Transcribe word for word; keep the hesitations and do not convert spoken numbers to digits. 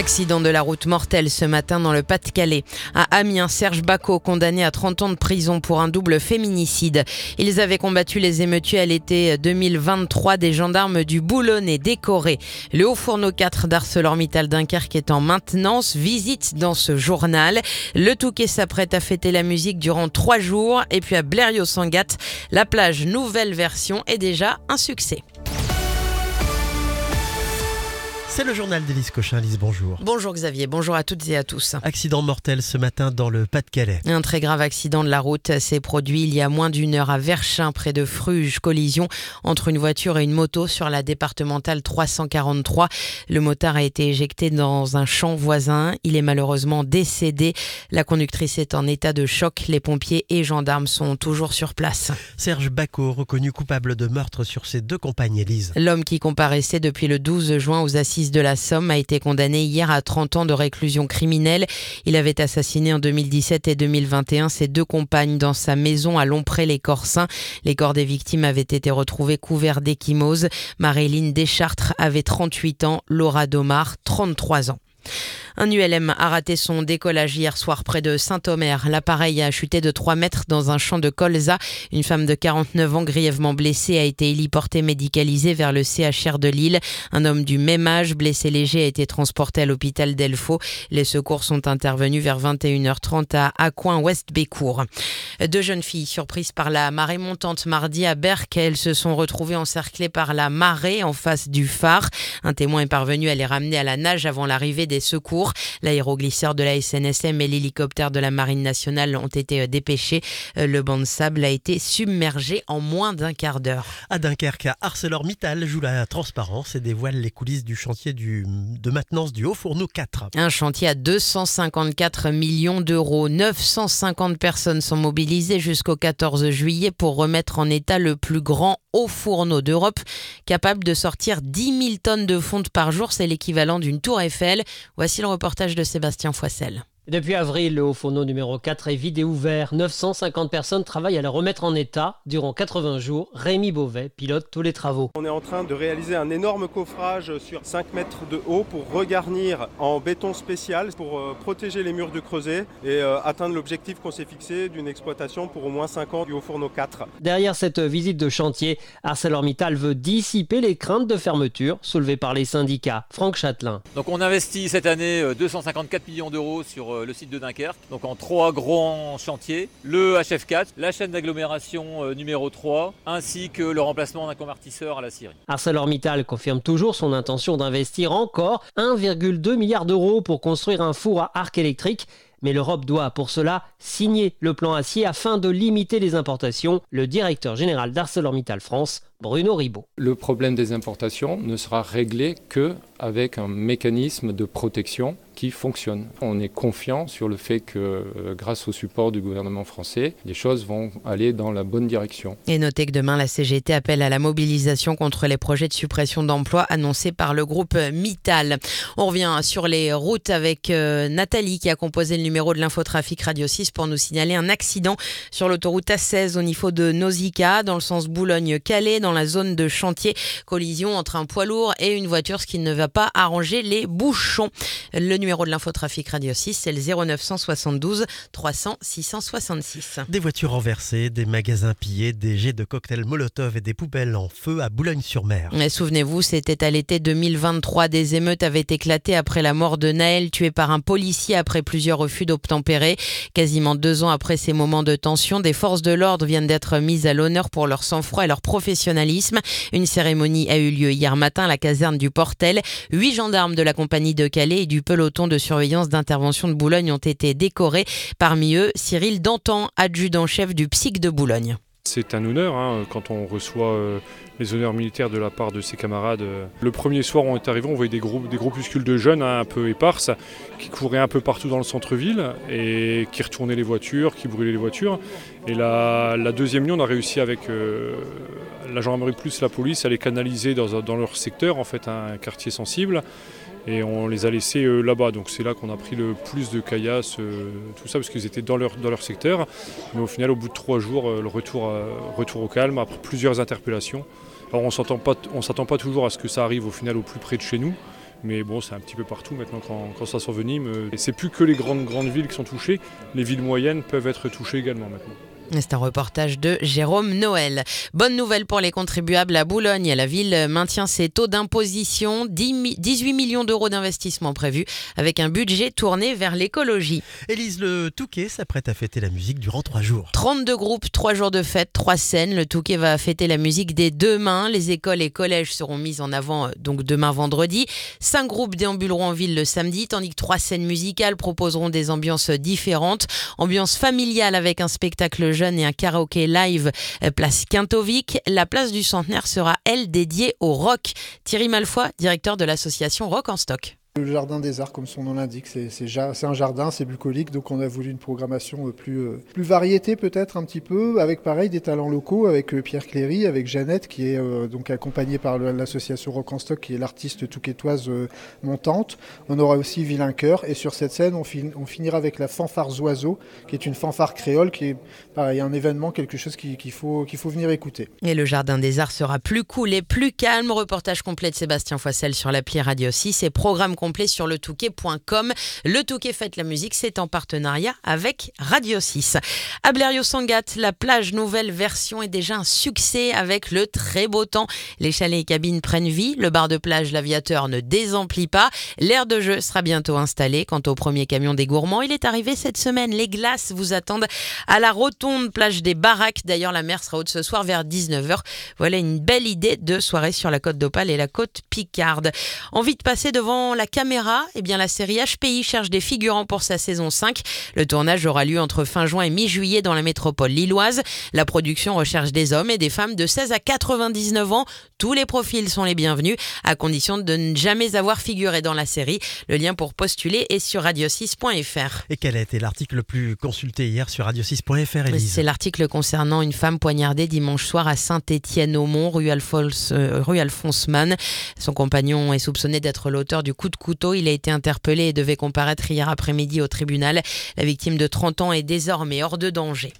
Accident de la route mortel ce matin dans le Pas-de-Calais. À Amiens, Serge Bacot, condamné à trente ans de prison pour un double féminicide. Ils avaient combattu les émeutiers à l'été deux mille vingt-trois. Des gendarmes du Boulonnais décorés. Le Haut-Fourneau quatre d'ArcelorMittal Dunkerque est en maintenance. Visite dans ce journal. Le Touquet s'apprête à fêter la musique durant trois jours. Et puis à Blériot-Sangatte, la plage nouvelle version est déjà un succès. C'est le journal d'Élise Cochin. Lise, bonjour. Bonjour Xavier, bonjour à toutes et à tous. Accident mortel ce matin dans le Pas-de-Calais. Un très grave accident de la route s'est produit il y a moins d'une heure à Verchin, près de Fruges. Collision entre une voiture et une moto sur la départementale trois cent quarante-trois. Le motard a été éjecté dans un champ voisin. Il est malheureusement décédé. La conductrice est en état de choc. Les pompiers et gendarmes sont toujours sur place. Serge Bacot, reconnu coupable de meurtre sur ses deux compagnes, Élise. L'homme qui comparaissait depuis le douze juin aux assises de la Somme a été condamné hier à trente ans de réclusion criminelle. Il avait assassiné en deux mille dix-sept et deux mille vingt et un ses deux compagnes dans sa maison à Lompré-les-Corsins. Les corps des victimes avaient été retrouvés couverts d'échymose. Marilyn Deschartres avait trente-huit ans, Laura Domar, trente-trois ans. Un U L M a raté son décollage hier soir près de Saint-Omer. L'appareil a chuté de trois mètres dans un champ de colza. Une femme de quarante-neuf ans grièvement blessée a été héliportée médicalisée vers le C H R de Lille. Un homme du même âge, blessé léger, a été transporté à l'hôpital d'Elfaux. Les secours sont intervenus vers vingt et une heures trente à Aquin-Ouest-Bécourt. Deux jeunes filles surprises par la marée montante mardi à Berck. Elles se sont retrouvées encerclées par la marée en face du phare. Un témoin est parvenu à les ramener à la nage avant l'arrivée des secours. L'aéroglisseur de la S N S M et l'hélicoptère de la Marine nationale ont été dépêchés. Le banc de sable a été submergé en moins d'un quart d'heure. À Dunkerque, ArcelorMittal joue la transparence et dévoile les coulisses du chantier du, de maintenance du Haut-Fourneau quatre. Un chantier à deux cent cinquante-quatre millions d'euros. neuf cent cinquante personnes sont mobilisées jusqu'au quatorze juillet pour remettre en état le plus grand Haut-Fourneau d'Europe, capable de sortir dix mille tonnes de fonte par jour. C'est l'équivalent d'une tour Eiffel. Voici le reportage de Sébastien Foissel. Depuis avril, le Haut-Fourneau numéro quatre est vide et ouvert. neuf cent cinquante personnes travaillent à le remettre en état. Durant quatre-vingts jours, Rémi Beauvais pilote tous les travaux. On est en train de réaliser un énorme coffrage sur cinq mètres de haut pour regarnir en béton spécial pour euh, protéger les murs de creuset et euh, atteindre l'objectif qu'on s'est fixé d'une exploitation pour au moins cinq ans du Haut-Fourneau quatre. Derrière cette visite de chantier, ArcelorMittal veut dissiper les craintes de fermeture soulevées par les syndicats. Franck Châtelain. Donc on investit cette année deux cent cinquante-quatre millions d'euros sur le site de Dunkerque, donc en trois grands chantiers, le H F quatre, la chaîne d'agglomération numéro trois, ainsi que le remplacement d'un convertisseur à la scierie. ArcelorMittal confirme toujours son intention d'investir encore un virgule deux milliard d'euros pour construire un four à arc électrique. Mais l'Europe doit pour cela signer le plan acier afin de limiter les importations. Le directeur général d'ArcelorMittal France, Bruno Ribaud. Le problème des importations ne sera réglé qu'avec un mécanisme de protection qui fonctionne. On est confiant sur le fait que grâce au support du gouvernement français, les choses vont aller dans la bonne direction. Et notez que demain, la C G T appelle à la mobilisation contre les projets de suppression d'emplois annoncés par le groupe Mittal. On revient sur les routes avec euh, Nathalie qui a composé le numéro de l'infotrafic Radio six pour nous signaler un accident sur l'autoroute A seize au niveau de Nausicaa dans le sens Boulogne-Calais dans la zone de chantier. Collision entre un poids lourd et une voiture, ce qui ne va pas arranger les bouchons. Le numéro de l'infotrafic Radio six, c'est le zéro neuf cent soixante-douze trois cents six cent soixante-six. Des voitures renversées, des magasins pillés, des jets de cocktails Molotov et des poubelles en feu à Boulogne-sur-Mer. Et souvenez-vous, c'était à l'été deux mille vingt-trois. Des émeutes avaient éclaté après la mort de Naël, tué par un policier après plusieurs refus d'obtempérer. Quasiment deux ans après ces moments de tension, des forces de l'ordre viennent d'être mises à l'honneur pour leur sang-froid et leur professionnalisme. Une cérémonie a eu lieu hier matin à la caserne du Portel. Huit gendarmes de la compagnie de Calais et du peloton de surveillance d'intervention de Boulogne ont été décorés. Parmi eux, Cyril Dantan, adjudant-chef du P S I C de Boulogne. C'est un honneur hein, quand on reçoit euh, les honneurs militaires de la part de ses camarades. Le premier soir où on est arrivé, on voyait des, groupes, des groupuscules de jeunes hein, un peu éparses qui couraient un peu partout dans le centre-ville et qui retournaient les voitures, qui brûlaient les voitures. Et la, la deuxième nuit, on a réussi avec euh, la gendarmerie plus la police à les canaliser dans, dans leur secteur, en fait un quartier sensible. Et on les a laissés euh, là-bas, donc c'est là qu'on a pris le plus de caillasses, euh, tout ça, parce qu'ils étaient dans leur, dans leur secteur. Mais au final, au bout de trois jours, euh, le retour, euh, retour au calme, après plusieurs interpellations. Alors on s'attend pas, on s'attend pas toujours à ce que ça arrive au final au plus près de chez nous, Mais bon, c'est un petit peu partout maintenant quand, quand ça s'envenime. Et c'est plus que les grandes, grandes villes qui sont touchées, les villes moyennes peuvent être touchées également maintenant. C'est un reportage de Jérôme Noël. Bonne nouvelle pour les contribuables à Boulogne. La ville maintient ses taux d'imposition. dix-huit millions d'euros d'investissement prévus avec un budget tourné vers l'écologie. Élise, le Touquet s'apprête à fêter la musique durant trois jours. trente-deux groupes, trois jours de fête, trois scènes. Le Touquet va fêter la musique dès demain. Les écoles et collèges seront mises en avant donc demain vendredi. Cinq groupes déambuleront en ville le samedi, tandis que trois scènes musicales proposeront des ambiances différentes. Ambiance familiale avec un spectacle jeune et un karaoké live place Quintovic. La place du Centenaire sera, elle, dédiée au rock. Thierry Malfoy, directeur de l'association Rock en Stock. Le jardin des arts, comme son nom l'indique, c'est, c'est, c'est un jardin, c'est bucolique, donc on a voulu une programmation plus, plus variété peut-être un petit peu, avec pareil des talents locaux, avec Pierre Cléry, avec Jeannette, qui est euh, donc accompagnée par l'association Rock en Stock, qui est l'artiste touquetoise euh, montante. On aura aussi Vilain Cœur, et sur cette scène, on, fin, on finira avec la fanfare Oiseaux, qui est une fanfare créole, qui est pareil, un événement, quelque chose qu'il, qu'il faut, qu'il faut venir écouter. Et le jardin des arts sera plus cool et plus calme. Reportage complet de Sébastien Foissel sur l'appli Radio six et programme complet sur le touquet point com. Le Touquet fête la musique, c'est en partenariat avec Radio six. À Blériot-Sangatte, la plage nouvelle version est déjà un succès avec le très beau temps. Les chalets et cabines prennent vie, le bar de plage L'Aviateur ne désemplit pas. L'aire de jeu sera bientôt installée. Quant au premier camion des gourmands, il est arrivé cette semaine. Les glaces vous attendent à la rotonde plage des Baraques. D'ailleurs, la mer sera haute ce soir vers dix-neuf heures. Voilà une belle idée de soirée sur la côte d'Opale et la côte Picarde. Envie de passer devant la caméra? Eh bien, la série H P I cherche des figurants pour sa saison cinq. Le tournage aura lieu entre fin juin et mi-juillet dans la métropole lilloise. La production recherche des hommes et des femmes de seize à quatre-vingt-dix-neuf ans. Tous les profils sont les bienvenus, à condition de ne jamais avoir figuré dans la série. Le lien pour postuler est sur radio six point f r. Et quel a été l'article le plus consulté hier sur radio six point f r, Élise ? C'est l'article concernant une femme poignardée dimanche soir à Saint-Étienne-au-Mont, rue Alphonse, euh, rue Alphonse Mann. Son compagnon est soupçonné d'être l'auteur du coup de couteau. Il a été interpellé et devait comparaître hier après-midi au tribunal. La victime de trente ans est désormais hors de danger.